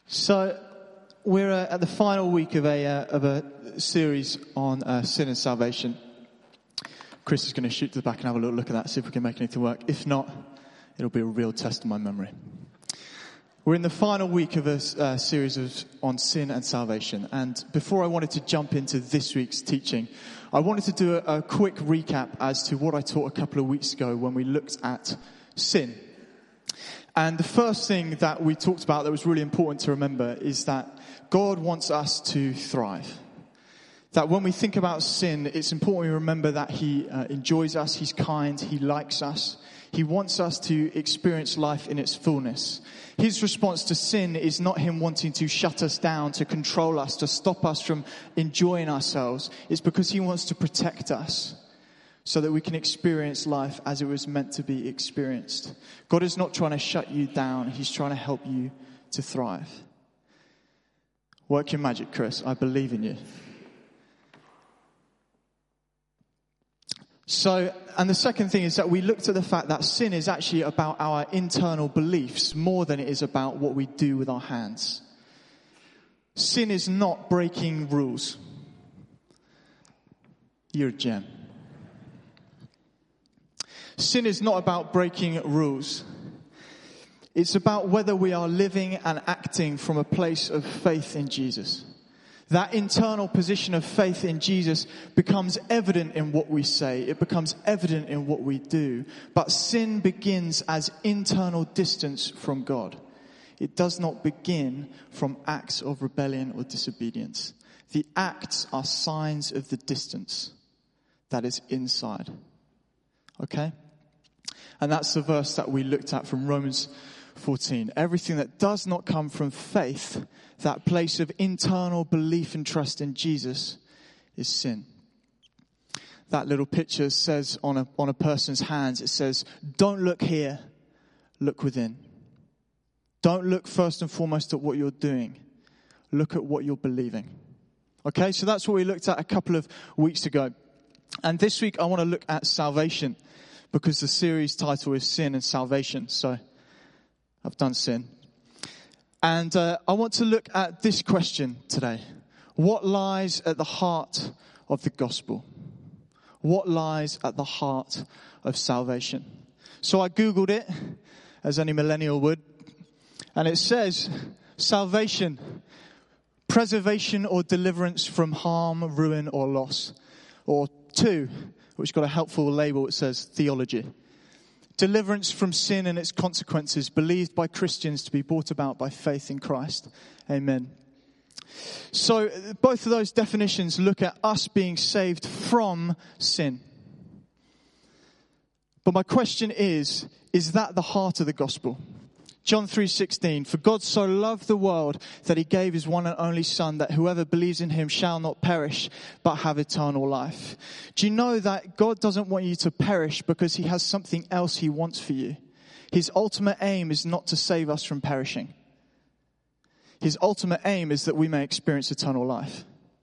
So we're at the final week of a series on sin and salvation. Chris is going to shoot to the back and have a little look at that, see if we can make anything work. If not, it'll be a real test of my memory. We're in the final week of a series on sin and salvation. And before I wanted to jump into this week's teaching, I wanted to do a quick recap as to what I taught a couple of weeks ago when we looked at sin. And the first thing that we talked about that was really important to remember is that God wants us to thrive. That when we think about sin, it's important we remember that He enjoys us, He's kind, He likes us. He wants us to experience life in its fullness. His response to sin is not Him wanting to shut us down, to control us, to stop us from enjoying ourselves. It's because He wants to protect us so that we can experience life as it was meant to be experienced. God is not trying to shut you down. He's trying to help you to thrive. Work your magic, Chris. I believe in you. So, and the second thing is that we looked at the fact that sin is actually about our internal beliefs more than it is about what we do with our hands. Sin is not breaking rules. You're a gem. Sin is not about breaking rules. It's about whether we are living and acting from a place of faith in Jesus. That internal position of faith in Jesus becomes evident in what we say. It becomes evident in what we do. But sin begins as internal distance from God. It does not begin from acts of rebellion or disobedience. The acts are signs of the distance that is inside. Okay? And that's the verse that we looked at from Romans 14. Everything that does not come from faith, that place of internal belief and trust in Jesus, is sin. That little picture says on a person's hands, it says, don't look here, look within. Don't look first and foremost at what you're doing. Look at what you're believing. Okay, so that's what we looked at a couple of weeks ago. And this week I want to look at salvation, because the series title is Sin and Salvation. So I've done sin. And I want to look at this question today. What lies at the heart of the gospel? What lies at the heart of salvation? So I Googled it, as any millennial would. And it says, salvation, preservation or deliverance from harm, ruin or loss. Or 2, which got a helpful label, it says theology. Deliverance from sin and its consequences, believed by Christians to be brought about by faith in Christ. Amen. So both of those definitions look at us being saved from sin. But my question is that the heart of the gospel? John 3:16, for God so loved the world that He gave His one and only Son, that whoever believes in Him shall not perish, but have eternal life. Do you know that God doesn't want you to perish because He has something else He wants for you? His ultimate aim is not to save us from perishing. His ultimate aim is that we may experience eternal life.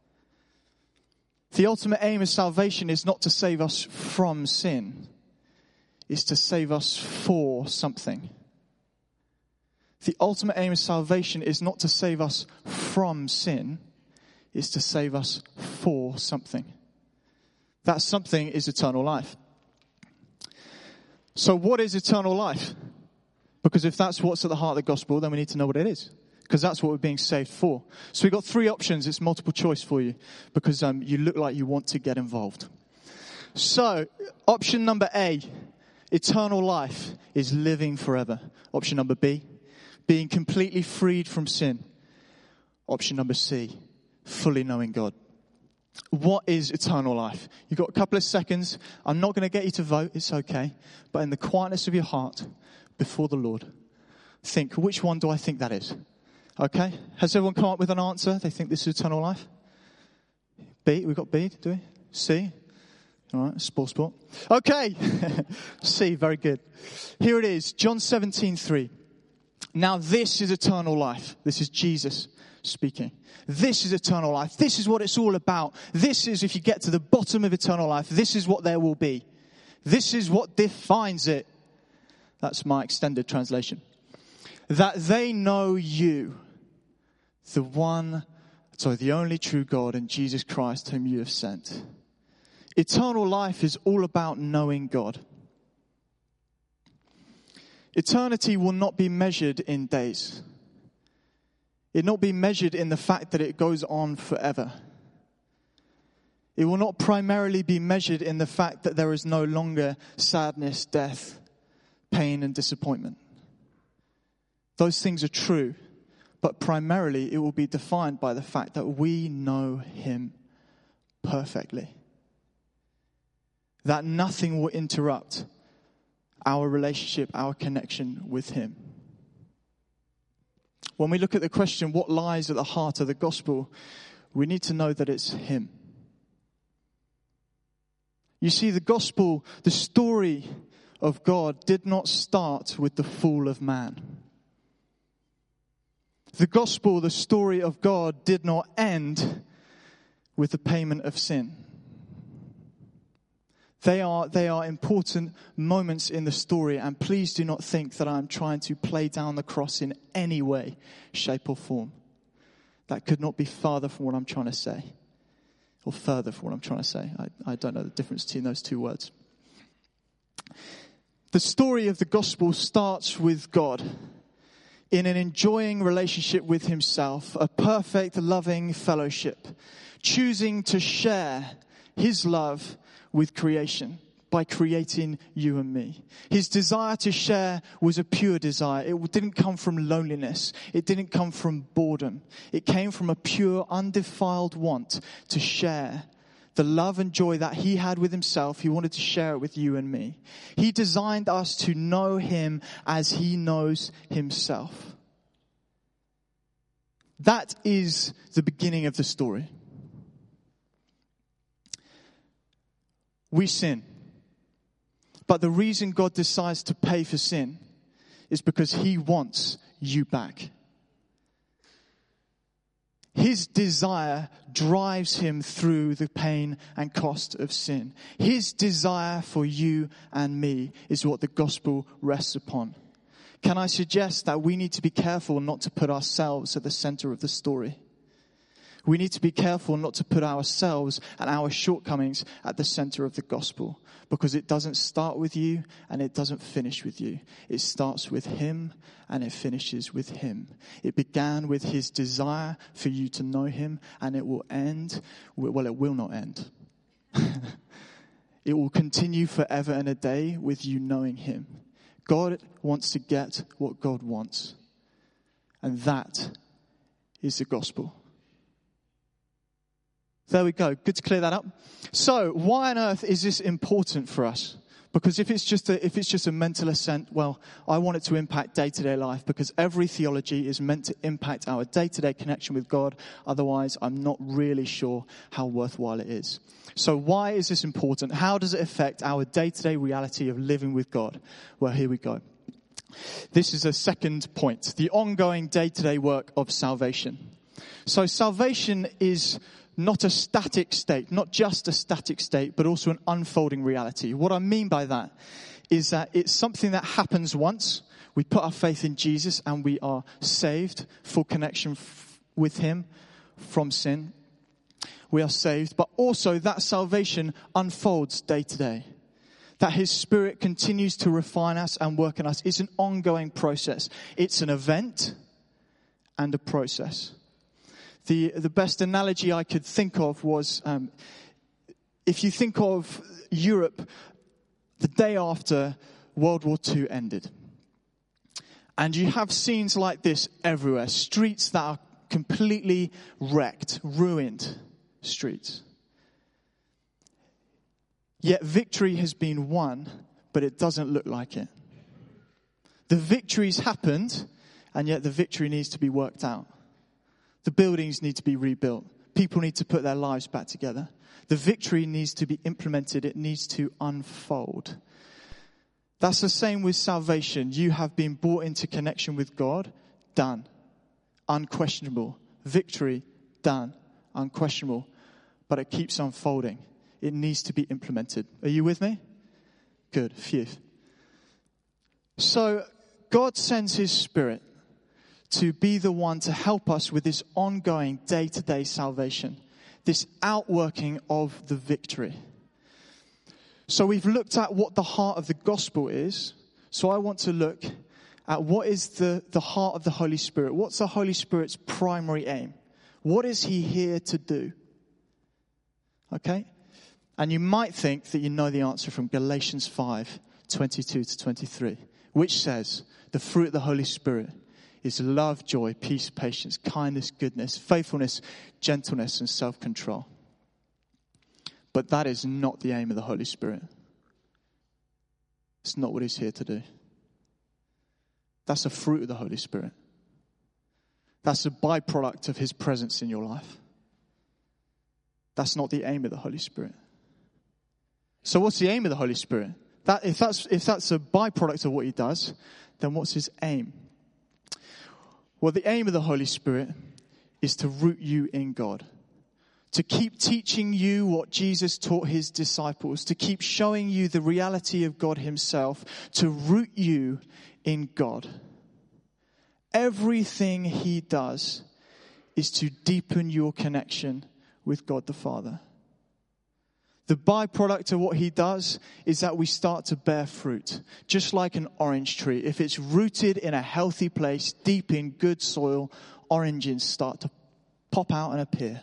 The ultimate aim of salvation is not to save us from sin. It's to save us for something. The ultimate aim of salvation is not to save us from sin. It's to save us for something. That something is eternal life. So what is eternal life? Because if that's what's at the heart of the gospel, then we need to know what it is. Because that's what we're being saved for. So we've got 3 options. It's multiple choice for you. Because you look like you want to get involved. So, option number A, eternal life, is living forever. Option number B, being completely freed from sin. Option number C, fully knowing God. What is eternal life? You've got a couple of seconds. I'm not going to get you to vote. It's okay. But in the quietness of your heart, before the Lord, think, which one do I think that is? Okay? Has everyone come up with an answer? They think this is eternal life? B, we've got B, do we? C? All right, sport. Okay. C, very good. Here it is, John 17:3. Now this is eternal life. This is Jesus speaking. This is eternal life. This is what it's all about. This is, if you get to the bottom of eternal life, this is what there will be. This is what defines it. That's my extended translation. That they know you, the only true God and Jesus Christ whom you have sent. Eternal life is all about knowing God. Eternity will not be measured in days. It will not be measured in the fact that it goes on forever. It will not primarily be measured in the fact that there is no longer sadness, death, pain, and disappointment. Those things are true, but primarily it will be defined by the fact that we know Him perfectly. That nothing will interrupt our relationship, our connection with Him. When we look at the question, what lies at the heart of the gospel, we need to know that it's Him. You see, the gospel, the story of God did not start with the fall of man. The gospel, the story of God, did not end with the payment of sin. They are important moments in the story, and please do not think that I'm trying to play down the cross in any way, shape or form. That could not be farther from what I'm trying to say, or further from what I'm trying to say. I don't know the difference between those two words. The story of the gospel starts with God in an enjoying relationship with Himself, a perfect, loving fellowship, choosing to share His love with creation by creating you and me. His desire to share was a pure desire. It didn't come from loneliness. It didn't come from boredom. It came from a pure, undefiled want to share the love and joy that He had with Himself. He wanted to share it with you and me. He designed us to know Him as He knows Himself. That is the beginning of the story. We sin. But the reason God decides to pay for sin is because He wants you back. His desire drives Him through the pain and cost of sin. His desire for you and me is what the gospel rests upon. Can I suggest that we need to be careful not to put ourselves at the center of the story? We need to be careful not to put ourselves and our shortcomings at the center of the gospel, because it doesn't start with you and it doesn't finish with you. It starts with Him and it finishes with Him. It began with His desire for you to know Him, and it will end, well, it will not end. It will continue forever and a day with you knowing Him. God wants to get what God wants, and that is the gospel. There we go. Good to clear that up. So, why on earth is this important for us? Because if it's just a mental assent, well, I want it to impact day-to-day life, because every theology is meant to impact our day-to-day connection with God. Otherwise, I'm not really sure how worthwhile it is. So why is this important? How does it affect our day-to-day reality of living with God? Well, here we go. This is a second point, the ongoing day-to-day work of salvation. So salvation is not a static state, not just a static state, but also an unfolding reality. What I mean by that is that it's something that happens once. We put our faith in Jesus and we are saved, full connection with Him from sin. We are saved, but also that salvation unfolds day to day. That His Spirit continues to refine us and work in us. It's an ongoing process. It's an event and a process. The best analogy I could think of was, if you think of Europe the day after World War II ended. And you have scenes like this everywhere. Streets that are completely wrecked, ruined streets. Yet victory has been won, but it doesn't look like it. The victory's happened, and yet the victory needs to be worked out. The buildings need to be rebuilt. People need to put their lives back together. The victory needs to be implemented. It needs to unfold. That's the same with salvation. You have been brought into connection with God. Done. Unquestionable. Victory. Done. Unquestionable. But it keeps unfolding. It needs to be implemented. Are you with me? Good. Phew. So God sends His Spirit to be the one to help us with this ongoing day-to-day salvation, this outworking of the victory. So we've looked at what the heart of the gospel is. So I want to look at what is the heart of the Holy Spirit. What's the Holy Spirit's primary aim? What is he here to do? Okay? And you might think that you know the answer from Galatians 5:22-23, which says, the fruit of the Holy Spirit is love, joy, peace, patience, kindness, goodness, faithfulness, gentleness, and self-control. But that is not the aim of the Holy Spirit. It's not what he's here to do. That's a fruit of the Holy Spirit. That's a byproduct of his presence in your life. That's not the aim of the Holy Spirit. So what's the aim of the Holy Spirit? If that's a byproduct of what he does, then what's his aim? Well, the aim of the Holy Spirit is to root you in God. To keep teaching you what Jesus taught his disciples. To keep showing you the reality of God himself. To root you in God. Everything he does is to deepen your connection with God the Father. The byproduct of what he does is that we start to bear fruit. Just like an orange tree. If it's rooted in a healthy place, deep in good soil, oranges start to pop out and appear.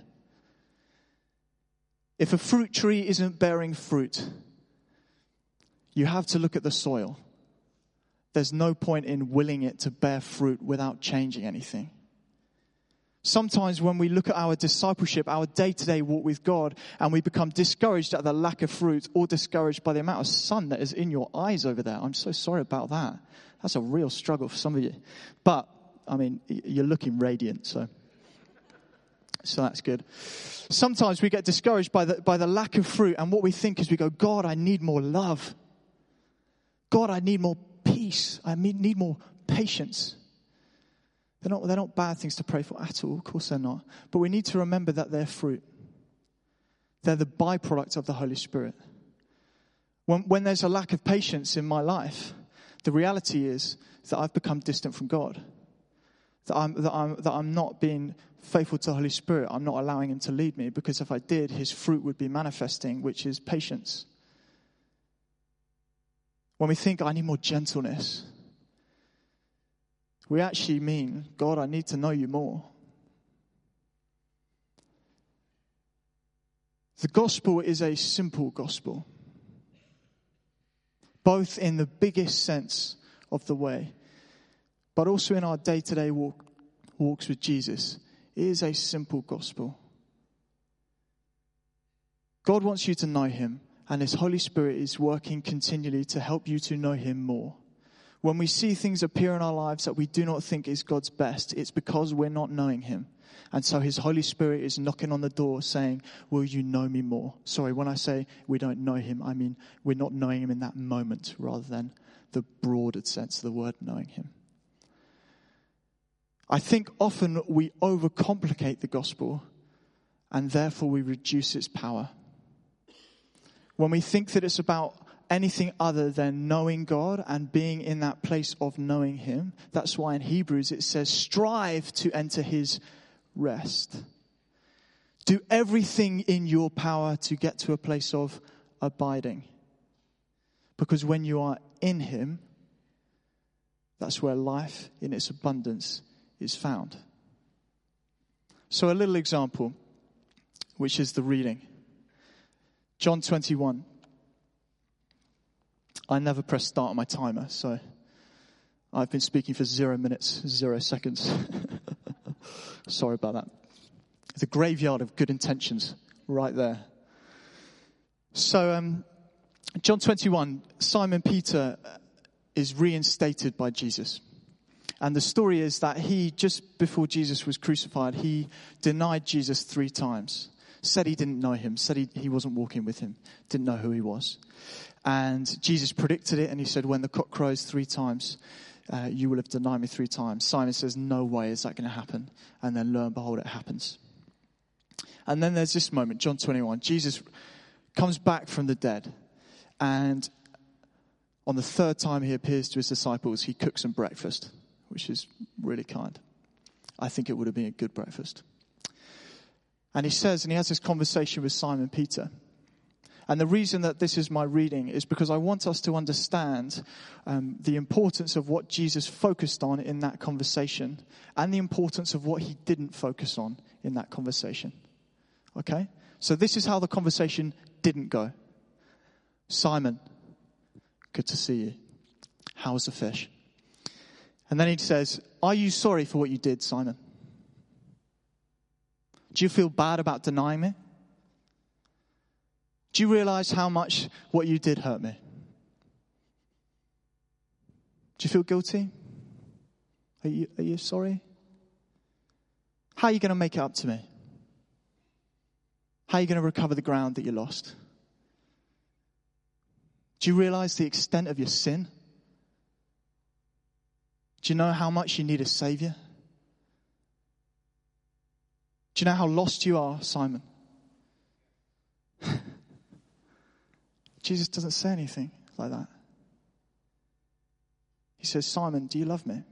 If a fruit tree isn't bearing fruit, you have to look at the soil. There's no point in willing it to bear fruit without changing anything. Sometimes when we look at our discipleship, our day-to-day walk with God, and we become discouraged at the lack of fruit or discouraged by the amount of sun that is in your eyes over there. I'm so sorry about that. That's a real struggle for some of you. But, I mean, you're looking radiant, so that's good. Sometimes we get discouraged by the lack of fruit, and what we think is we go, God, I need more love. God, I need more peace. I need more patience. They're not bad things to pray for at all. Of course they're not. But we need to remember that they're fruit. They're the byproduct of the Holy Spirit. When there's a lack of patience in my life, the reality is that I've become distant from God. That I'm not being faithful to the Holy Spirit. I'm not allowing him to lead me, because if I did, his fruit would be manifesting, which is patience. When we think I need more gentleness, we actually mean, God, I need to know you more. The gospel is a simple gospel, both in the biggest sense of the way, but also in our day-to-day walks with Jesus. It is a simple gospel. God wants you to know him, and his Holy Spirit is working continually to help you to know him more. When we see things appear in our lives that we do not think is God's best, it's because we're not knowing him. And so his Holy Spirit is knocking on the door saying, will you know me more? Sorry, when I say we don't know him, I mean we're not knowing him in that moment rather than the broader sense of the word knowing him. I think often we overcomplicate the gospel and therefore we reduce its power. When we think that it's about anything other than knowing God and being in that place of knowing him. That's why in Hebrews it says, strive to enter his rest. Do everything in your power to get to a place of abiding. Because when you are in him, that's where life in its abundance is found. So a little example, which is the reading. John 21. I never press start on my timer, so I've been speaking for 0 minutes, 0 seconds. Sorry about that. The graveyard of good intentions right there. So, John 21, Simon Peter is reinstated by Jesus. And the story is that just before Jesus was crucified, he denied Jesus 3 times. Said he didn't know him, said he wasn't walking with him, didn't know who he was. And Jesus predicted it, and he said, when the cock crows 3 times, you will have denied me 3 times. Simon says, no way is that going to happen. And then lo and behold, it happens. And then there's this moment, John 21. Jesus comes back from the dead. And on the 3rd time he appears to his disciples, he cooks them breakfast, which is really kind. I think it would have been a good breakfast. And he has this conversation with Simon Peter. And the reason that this is my reading is because I want us to understand the importance of what Jesus focused on in that conversation and the importance of what he didn't focus on in that conversation. Okay? So this is how the conversation didn't go. Simon, good to see you. How's the fish? And then he says, are you sorry for what you did, Simon? Do you feel bad about denying me? Do you realize how much what you did hurt me? Do you feel guilty? Are you sorry? How are you going to make it up to me? How are you going to recover the ground that you lost? Do you realize the extent of your sin? Do you know how much you need a savior? Do you know how lost you are, Simon? Jesus doesn't say anything like that. He says, Simon, do you love me?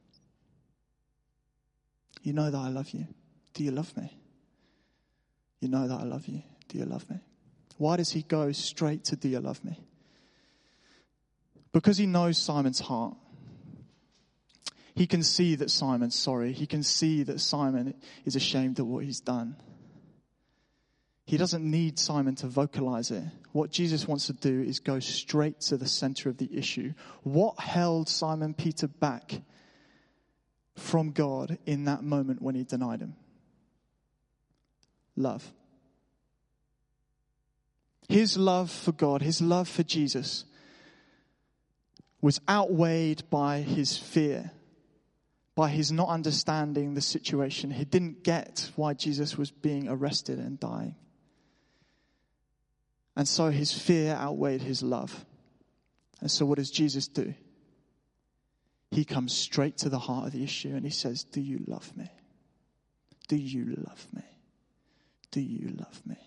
You know that I love you. Do you love me? You know that I love you. Do you love me? Why does he go straight to do you love me? Because he knows Simon's heart. He can see that Simon's sorry. He can see that Simon is ashamed of what he's done. He doesn't need Simon to vocalize it. What Jesus wants to do is go straight to the center of the issue. What held Simon Peter back from God in that moment when he denied him? Love. His love for God, his love for Jesus was outweighed by his fear, by his not understanding the situation. He didn't get why Jesus was being arrested and dying. And so his fear outweighed his love. And so what does Jesus do? He comes straight to the heart of the issue and he says, do you love me? Do you love me? Do you love me?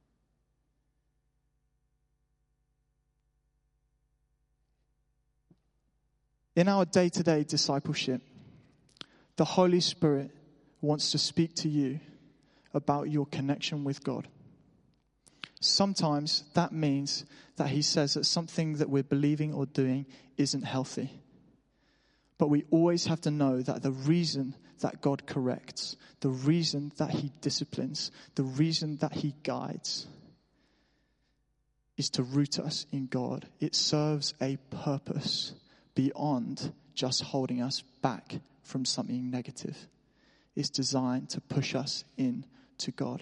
In our day-to-day discipleship, the Holy Spirit wants to speak to you about your connection with God. Sometimes that means that he says that something that we're believing or doing isn't healthy. But we always have to know that the reason that God corrects, the reason that he disciplines, the reason that he guides is to root us in God. It serves a purpose beyond just holding us back from something negative. It's designed to push us into God.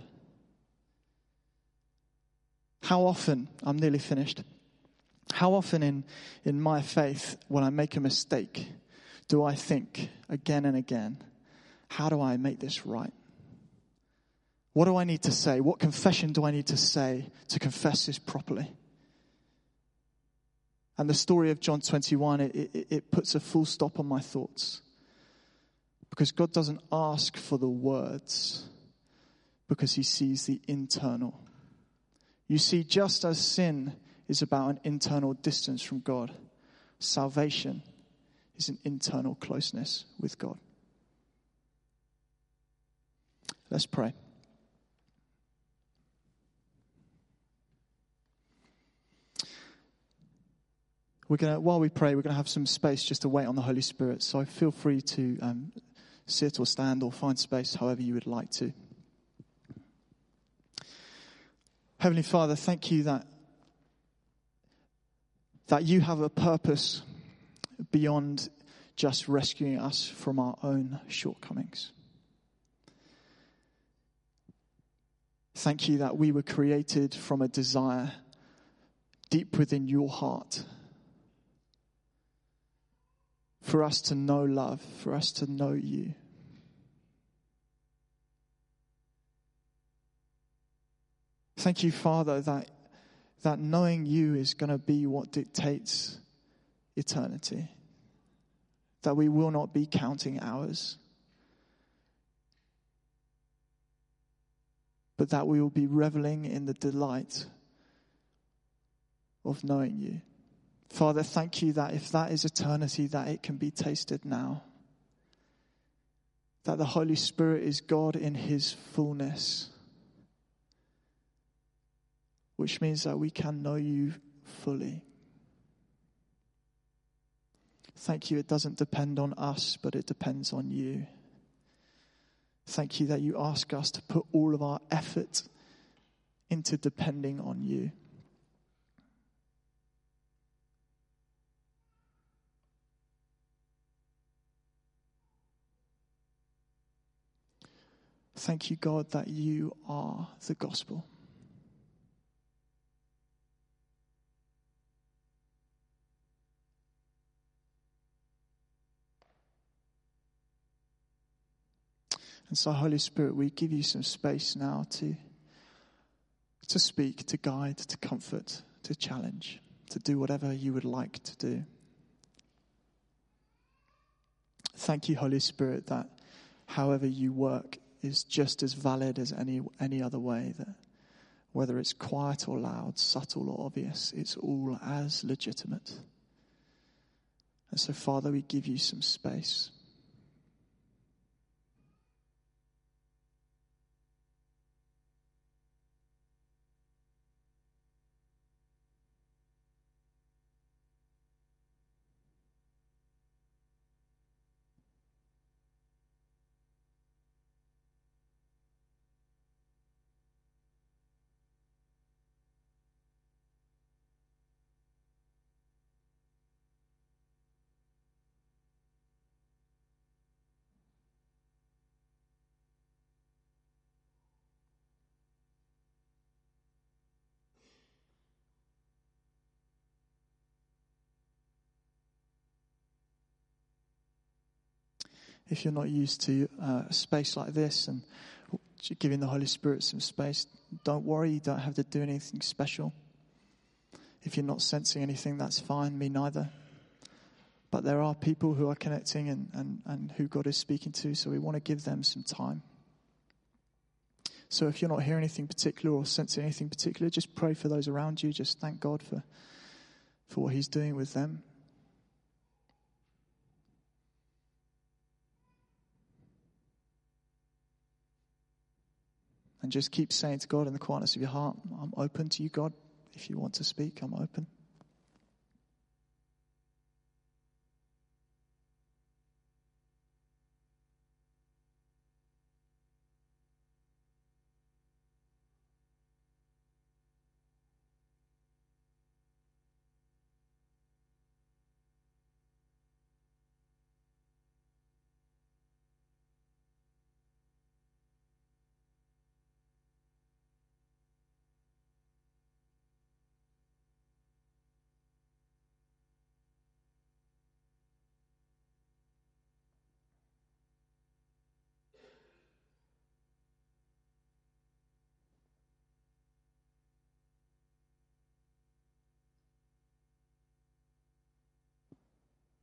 How often, I'm nearly finished, how often in my faith, when I make a mistake, do I think again and again, how do I make this right? What do I need to say? What confession do I need to say to confess this properly? And the story of John 21, it puts a full stop on my thoughts. Because God doesn't ask for the words, because he sees the internal. You see, just as sin is about an internal distance from God, salvation is an internal closeness with God. Let's pray. While we pray, we're going to have some space just to wait on the Holy Spirit. So feel free to sit or stand or find space however you would like to. Heavenly Father, thank you that you have a purpose beyond just rescuing us from our own shortcomings. Thank you that we were created from a desire deep within your heart for us to know love, for us to know you. Thank you, Father, that knowing you is going to be what dictates eternity. That we will not be counting hours, but that we will be reveling in the delight of knowing you. Father, thank you that if that is eternity, that it can be tasted now. that the Holy Spirit is God in his fullness, which means that we can know you fully. Thank you, it doesn't depend on us, but it depends on you. Thank you that you ask us to put all of our effort into depending on you. Thank you, God, that you are the gospel. And so, Holy Spirit, we give you some space now to speak, to guide, to comfort, to challenge, to do whatever you would like to do. Thank you, Holy Spirit, that however you work is just as valid as any other way, that whether it's quiet or loud, subtle or obvious, it's all as legitimate. And so, Father, we give you some space. If you're not used to a space like this and giving the Holy Spirit some space, don't worry, you don't have to do anything special. If you're not sensing anything, that's fine, me neither. But there are people who are connecting and who God is speaking to, so we want to give them some time. So if you're not hearing anything particular or sensing anything particular, just pray for those around you. Just thank God for what he's doing with them. And just keep saying to God in the quietness of your heart, I'm open to you, God. If you want to speak, I'm open.